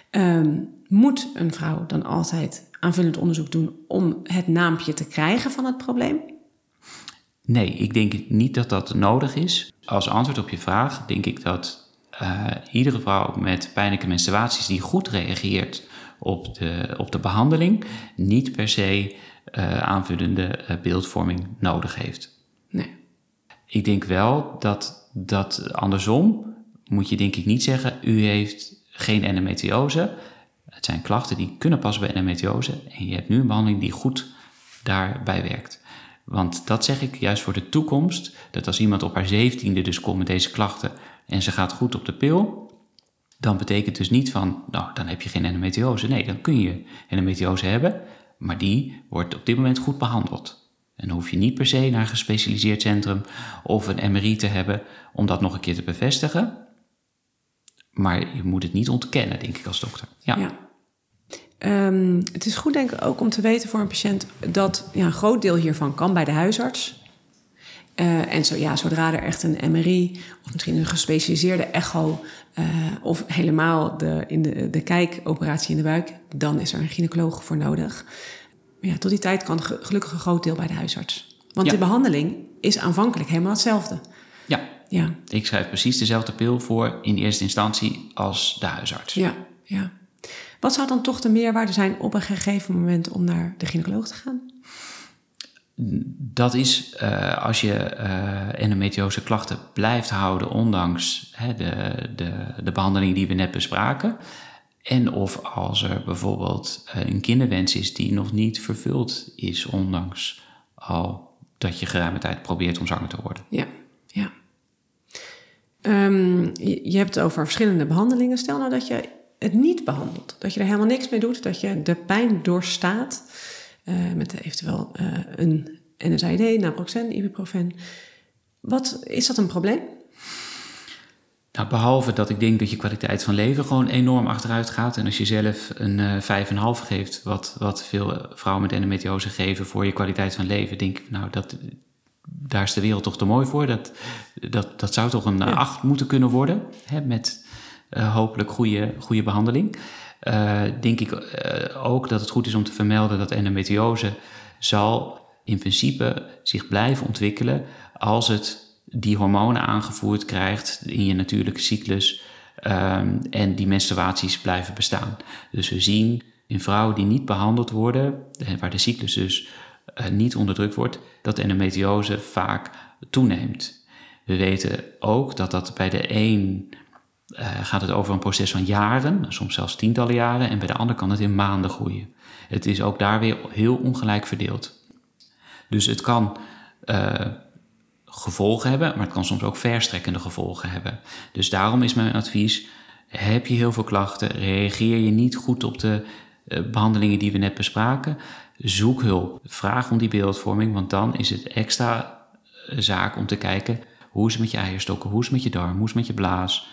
Moet een vrouw dan altijd aanvullend onderzoek doen om het naampje te krijgen van het probleem? Nee, ik denk niet dat dat nodig is. Als antwoord op je vraag denk ik dat iedere vrouw met pijnlijke menstruaties die goed reageert op de behandeling niet per se aanvullende beeldvorming nodig heeft. Nee. Ik denk wel dat andersom moet je denk ik niet zeggen, u heeft geen endometriose. Het zijn klachten die kunnen passen bij endometriose en je hebt nu een behandeling die goed daarbij werkt. Want dat zeg ik juist voor de toekomst, dat als iemand op haar 17e dus komt met deze klachten en ze gaat goed op de pil, dan betekent dus niet van, nou, dan heb je geen endometriose. Nee, dan kun je endometriose hebben, maar die wordt op dit moment goed behandeld. En dan hoef je niet per se naar een gespecialiseerd centrum of een MRI te hebben om dat nog een keer te bevestigen. Maar je moet het niet ontkennen, denk ik, als dokter. Ja. Het is goed, denk ik, ook om te weten voor een patiënt dat een groot deel hiervan kan bij de huisarts. En zodra er echt een MRI of misschien een gespecialiseerde echo of helemaal de kijkoperatie in de buik, dan is er een gynaecoloog voor nodig. Maar tot die tijd kan gelukkig een groot deel bij de huisarts. Want de behandeling is aanvankelijk helemaal hetzelfde. Ja. Ik schrijf precies dezelfde pil voor in eerste instantie als de huisarts. Ja. Wat zou dan toch de meerwaarde zijn op een gegeven moment om naar de gynaecoloog te gaan? Dat is als je endometriose klachten blijft houden, ondanks de behandeling die we net bespraken. En of als er bijvoorbeeld een kinderwens is die nog niet vervuld is, ondanks al dat je geruime tijd probeert om zwanger te worden. Ja. Je hebt het over verschillende behandelingen. Stel nou dat je het niet behandelt, dat je er helemaal niks mee doet, dat je de pijn doorstaat met eventueel een NSAID, naproxen, ibuprofen. Is dat een probleem? Nou, behalve dat ik denk dat je kwaliteit van leven gewoon enorm achteruit gaat. En als je zelf een 5,5 geeft, wat veel vrouwen met endometriose geven voor je kwaliteit van leven, denk ik, nou, daar is de wereld toch te mooi voor. Dat zou toch een 8 moeten kunnen worden, met hopelijk goede behandeling. Denk ik ook dat het goed is om te vermelden dat endometriose zal in principe zich blijven ontwikkelen als het die hormonen aangevoerd krijgt in je natuurlijke cyclus en die menstruaties blijven bestaan. Dus we zien in vrouwen die niet behandeld worden, waar de cyclus dus niet onderdrukt wordt, dat endometriose vaak toeneemt. We weten ook dat bij de een gaat het over een proces van jaren, soms zelfs tientallen jaren, en bij de ander kan het in maanden groeien. Het is ook daar weer heel ongelijk verdeeld. Dus het kan gevolgen hebben, maar het kan soms ook verstrekkende gevolgen hebben. Dus daarom is mijn advies, heb je heel veel klachten, reageer je niet goed op de behandelingen die we net bespraken, zoek hulp, vraag om die beeldvorming, want dan is het extra zaak om te kijken, hoe is het met je eierstokken, hoe is het met je darm, hoe is het met je blaas?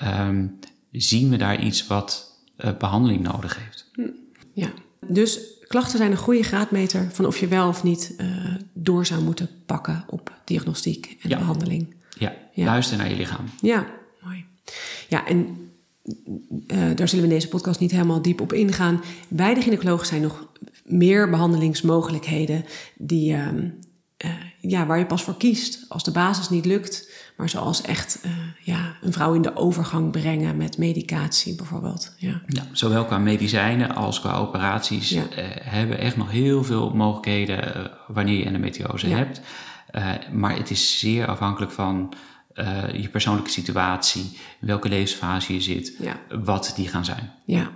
Zien we daar iets wat behandeling nodig heeft? Ja, dus klachten zijn een goede graadmeter van of je wel of niet door zou moeten pakken op diagnostiek en behandeling. Ja, luister naar je lichaam. Ja, mooi. Ja, en daar zullen we in deze podcast niet helemaal diep op ingaan. Bij de gynaecoloog zijn nog meer behandelingsmogelijkheden die, waar je pas voor kiest als de basis niet lukt. Maar zoals echt een vrouw in de overgang brengen met medicatie bijvoorbeeld. Ja, zowel qua medicijnen als qua operaties hebben echt nog heel veel mogelijkheden wanneer je endometriose hebt. Maar het is zeer afhankelijk van je persoonlijke situatie, in welke levensfase je zit, wat die gaan zijn. Ja.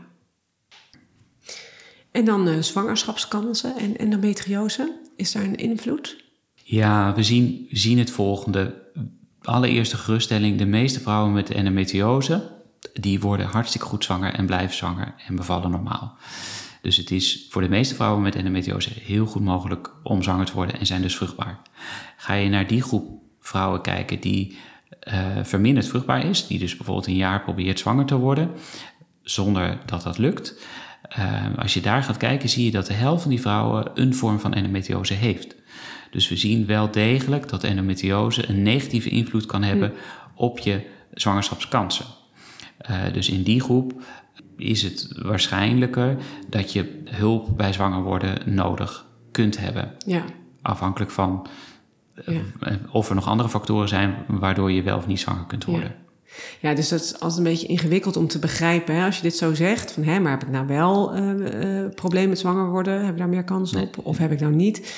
En dan zwangerschapskansen en endometriose. Is daar een invloed? Ja, we zien het volgende. Allereerste geruststelling, de meeste vrouwen met endometriose, die worden hartstikke goed zwanger en blijven zwanger en bevallen normaal. Dus het is voor de meeste vrouwen met endometriose heel goed mogelijk om zwanger te worden en zijn dus vruchtbaar. Ga je naar die groep vrouwen kijken die verminderd vruchtbaar is, die dus bijvoorbeeld een jaar probeert zwanger te worden, zonder dat dat lukt. Als je daar gaat kijken, zie je dat de helft van die vrouwen een vorm van endometriose heeft. Dus we zien wel degelijk dat endometriose een negatieve invloed kan hebben op je zwangerschapskansen. Dus in die groep is het waarschijnlijker dat je hulp bij zwanger worden nodig kunt hebben. Ja. Afhankelijk van of er nog andere factoren zijn waardoor je wel of niet zwanger kunt worden. Ja, dus dat is altijd een beetje ingewikkeld om te begrijpen. Hè? Als je dit zo zegt, van maar heb ik nou wel probleem met zwanger worden? Heb ik daar meer kans op? Of heb ik nou niet?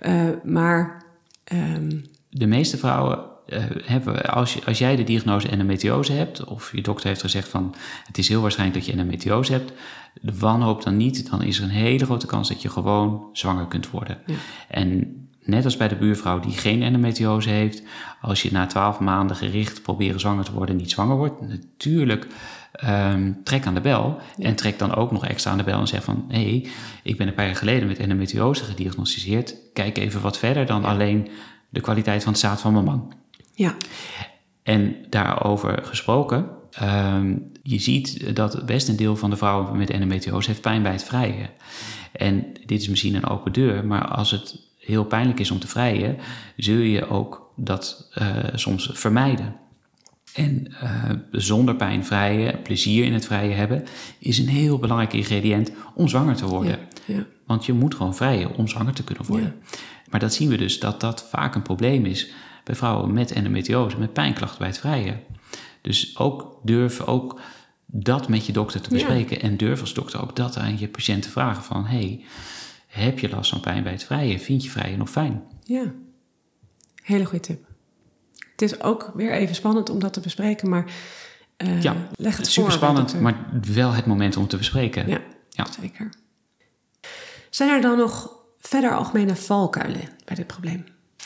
De meeste vrouwen hebben, als jij de diagnose endometriose hebt, of je dokter heeft gezegd van het is heel waarschijnlijk dat je endometriose hebt, de wanhoop dan niet, dan is er een hele grote kans dat je gewoon zwanger kunt worden. Ja. En net als bij de buurvrouw die geen endometriose heeft, als je na 12 maanden gericht proberen zwanger te worden niet zwanger wordt, natuurlijk trek aan de bel. Ja. En trek dan ook nog extra aan de bel en zeg van ik ben een paar jaar geleden met endometriose gediagnosticeerd. Kijk even wat verder dan alleen de kwaliteit van het zaad van mijn man. Ja. En daarover gesproken, je ziet dat best een deel van de vrouwen met endometriose heeft pijn bij het vrijen. En dit is misschien een open deur, maar als het heel pijnlijk is om te vrijen, zul je ook dat soms vermijden. En zonder pijn vrijen, plezier in het vrijen hebben, is een heel belangrijk ingrediënt om zwanger te worden. Ja. Want je moet gewoon vrijen om zwanger te kunnen worden. Ja. Maar dat zien we dus dat vaak een probleem is bij vrouwen met endometriose, met pijnklachten bij het vrijen. Dus durf ook dat met je dokter te bespreken. Ja. En durf als dokter ook dat aan je patiënt te vragen van heb je last van pijn bij het vrijen? Vind je vrijen nog fijn? Ja, hele goede tip. Het is ook weer even spannend om dat te bespreken, maar leg het super voor. Spannend, maar wel het moment om te bespreken. Ja, zeker. Zijn er dan nog verder algemene valkuilen bij dit probleem?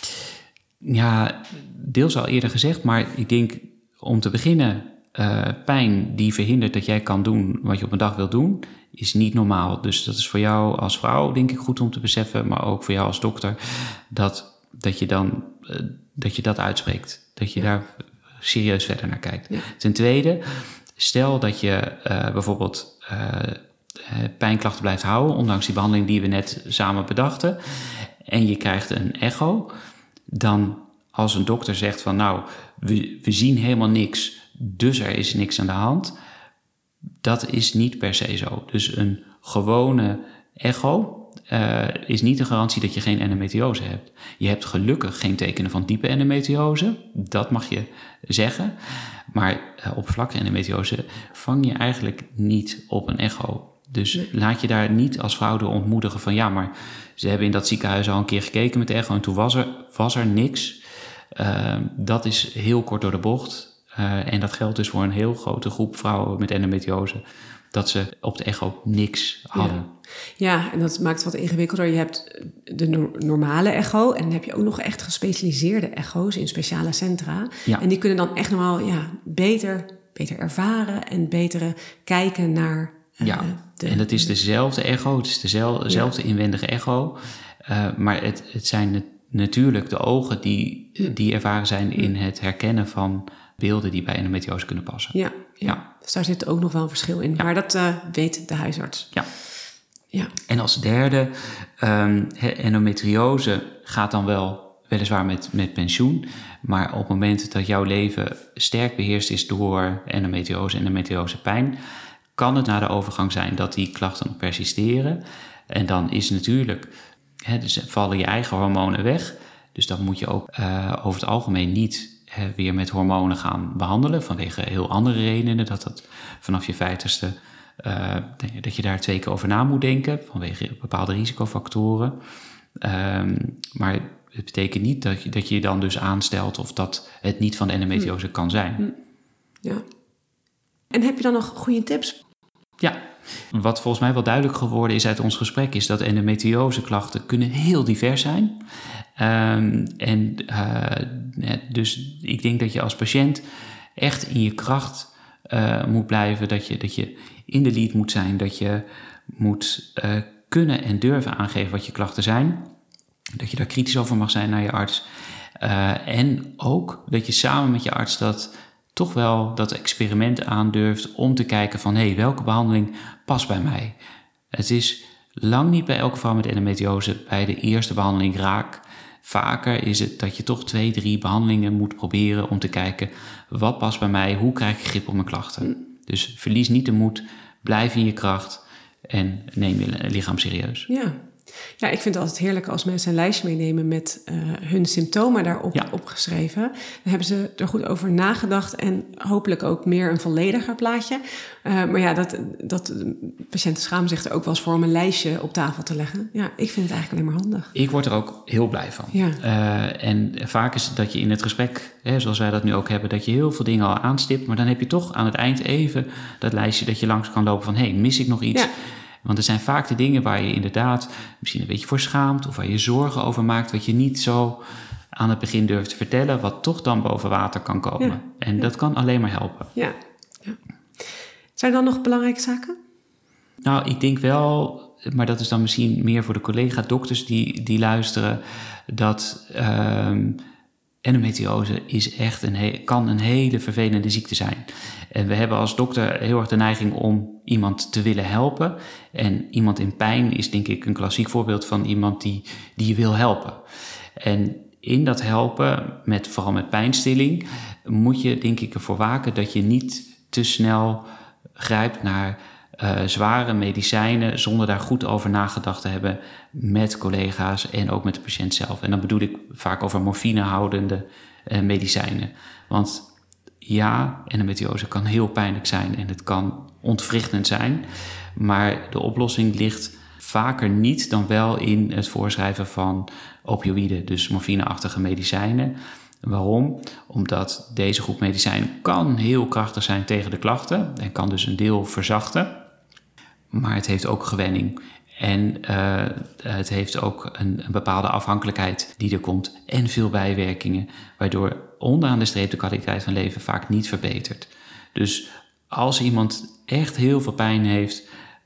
Ja, deels al eerder gezegd, maar ik denk om te beginnen, pijn die verhindert dat jij kan doen wat je op een dag wilt doen, is niet normaal. Dus dat is voor jou als vrouw denk ik goed om te beseffen, maar ook voor jou als dokter, dat je dat uitspreekt. Dat je daar serieus verder naar kijkt. Ja. Ten tweede, stel dat je bijvoorbeeld pijnklachten blijft houden, ondanks die behandeling die we net samen bedachten, en je krijgt een echo, dan als een dokter zegt van we zien helemaal niks, dus er is niks aan de hand, dat is niet per se zo. Dus een gewone echo is niet een garantie dat je geen endometriose hebt. Je hebt gelukkig geen tekenen van diepe endometriose, dat mag je zeggen. Maar oppervlakkige endometriose vang je eigenlijk niet op een echo. Dus laat je daar niet als vrouw door ontmoedigen van maar ze hebben in dat ziekenhuis al een keer gekeken met de echo en toen was er niks. Dat is heel kort door de bocht. En dat geldt dus voor een heel grote groep vrouwen met endometriose, dat ze op de echo niks hadden. Ja, en dat maakt het wat ingewikkelder. Je hebt de normale echo en dan heb je ook nog echt gespecialiseerde echo's in speciale centra. Ja. En die kunnen dan echt nog wel beter ervaren en beter kijken naar en dat is dezelfde echo, het is dezelfde inwendige echo. Maar het zijn natuurlijk de ogen die ervaren zijn in het herkennen van beelden die bij endometriose kunnen passen. Ja. Dus daar zit ook nog wel een verschil in. Ja. Maar dat weet de huisarts. Ja. En als derde, endometriose gaat dan weliswaar met pensioen, maar op het moment dat jouw leven sterk beheerst is door endometriosepijn, kan het na de overgang zijn dat die klachten persisteren. En dan is natuurlijk, dus vallen je eigen hormonen weg. Dus dan moet je ook over het algemeen niet weer met hormonen gaan behandelen, vanwege heel andere redenen, dat vanaf je 50ste, dat je daar 2 keer over na moet denken, vanwege bepaalde risicofactoren. Maar het betekent niet dat je dan dus aanstelt of dat het niet van de endometriose kan zijn. Ja. En heb je dan nog goede tips? Ja, wat volgens mij wel duidelijk geworden is uit ons gesprek, is dat endometriose klachten kunnen heel divers zijn. Dus ik denk dat je als patiënt echt in je kracht moet blijven, dat je in de lead moet zijn, dat je moet kunnen en durven aangeven wat je klachten zijn, dat je daar kritisch over mag zijn naar je arts. En ook dat je samen met je arts dat experiment aandurft om te kijken van welke behandeling past bij mij. Het is lang niet bij elke vrouw met endometriose bij de eerste behandeling raak. Vaker is het dat je toch 2-3 behandelingen moet proberen om te kijken wat past bij mij, hoe krijg ik grip op mijn klachten. Dus verlies niet de moed, blijf in je kracht en neem je lichaam serieus. Ja, Ja, ik vind het altijd heerlijk als mensen een lijstje meenemen met hun symptomen daarop opgeschreven. Dan hebben ze er goed over nagedacht en hopelijk ook meer een vollediger plaatje. Maar ja, dat patiënten schamen zich er ook wel eens voor om een lijstje op tafel te leggen. Ja, ik vind het eigenlijk alleen maar handig. Ik word er ook heel blij van. Ja. En vaak is het dat je in het gesprek, zoals wij dat nu ook hebben, dat je heel veel dingen al aanstipt. Maar dan heb je toch aan het eind even dat lijstje dat je langs kan lopen van, mis ik nog iets? Ja. Want er zijn vaak de dingen waar je inderdaad misschien een beetje voor schaamt of waar je zorgen over maakt, wat je niet zo aan het begin durft te vertellen, wat toch dan boven water kan komen. Ja. En dat kan alleen maar helpen. Ja. Zijn er dan nog belangrijke zaken? Nou, ik denk wel, maar dat is dan misschien meer voor de collega-dokters die luisteren, dat endometriose is echt kan een hele vervelende ziekte zijn. En we hebben als dokter heel erg de neiging om iemand te willen helpen. En iemand in pijn is denk ik een klassiek voorbeeld van iemand die je wil helpen. En in dat helpen, vooral met pijnstilling, moet je denk ik ervoor waken dat je niet te snel grijpt naar zware medicijnen zonder daar goed over nagedacht te hebben met collega's en ook met de patiënt zelf. En dan bedoel ik vaak over morfinehoudende medicijnen. Want ja, endometriose kan heel pijnlijk zijn en het kan ontwrichtend zijn. Maar de oplossing ligt vaker niet dan wel in het voorschrijven van opioïden, dus morfineachtige medicijnen. Waarom? Omdat deze groep medicijnen kan heel krachtig zijn tegen de klachten en kan dus een deel verzachten. Maar het heeft ook gewenning en het heeft ook een bepaalde afhankelijkheid die er komt en veel bijwerkingen, waardoor onderaan de streep de kwaliteit van leven vaak niet verbetert. Dus als iemand echt heel veel pijn heeft,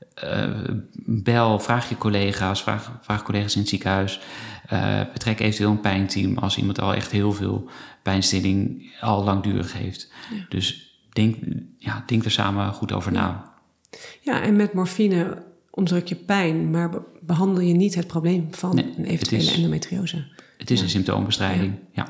vraag je collega's, vraag collega's in het ziekenhuis, betrek eventueel een pijnteam als iemand al echt heel veel pijnstilling al langdurig heeft. Ja. Dus denk er samen goed over na. Ja, en met morfine onderdruk je pijn, maar behandel je niet het probleem van een eventuele endometriose. Het is een symptoombestrijding, ja.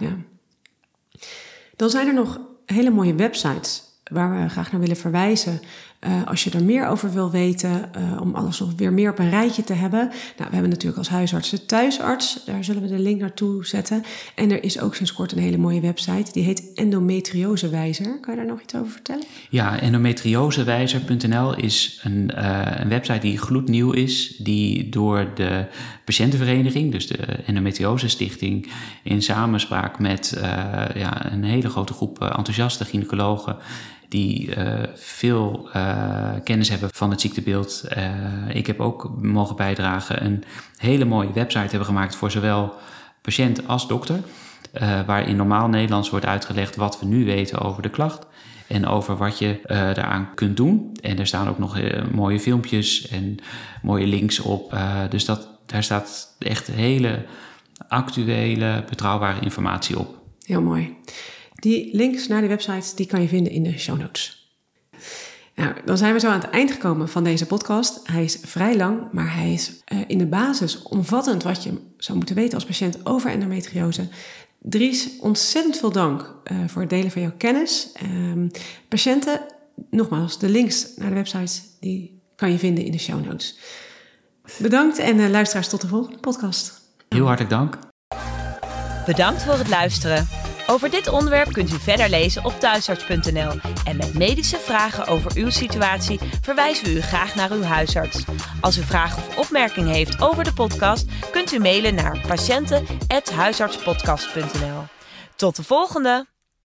Dan zijn er nog hele mooie websites waar we graag naar willen verwijzen. Als je er meer over wil weten, om alles nog weer meer op een rijtje te hebben. Nou, we hebben natuurlijk als huisarts de thuisarts. Daar zullen we de link naartoe zetten. En er is ook sinds kort een hele mooie website. Die heet Endometriosewijzer. Kan je daar nog iets over vertellen? Ja, endometriosewijzer.nl is een website die gloednieuw is. Die door de patiëntenvereniging, dus de Endometriose Stichting, in samenspraak met een hele grote groep enthousiaste gynaecologen die veel kennis hebben van het ziektebeeld. Ik heb ook mogen bijdragen een hele mooie website hebben gemaakt voor zowel patiënt als dokter, waarin normaal Nederlands wordt uitgelegd wat we nu weten over de klacht en over wat je daaraan kunt doen. En er staan ook nog mooie filmpjes en mooie links op. Dus daar staat echt hele actuele, betrouwbare informatie op. Heel mooi. Die links naar die websites die kan je vinden in de show notes. Nou, dan zijn we zo aan het eind gekomen van deze podcast. Hij is vrij lang, maar hij is in de basis omvattend wat je zou moeten weten als patiënt over endometriose. Dries, ontzettend veel dank voor het delen van jouw kennis. Patiënten, nogmaals, de links naar de websites die kan je vinden in de show notes. Bedankt en luisteraars, tot de volgende podcast. Heel hartelijk dank. Bedankt voor het luisteren. Over dit onderwerp kunt u verder lezen op thuisarts.nl. En met medische vragen over uw situatie verwijzen we u graag naar uw huisarts. Als u vragen of opmerkingen heeft over de podcast, kunt u mailen naar patiënten@huisartspodcast.nl. Tot de volgende!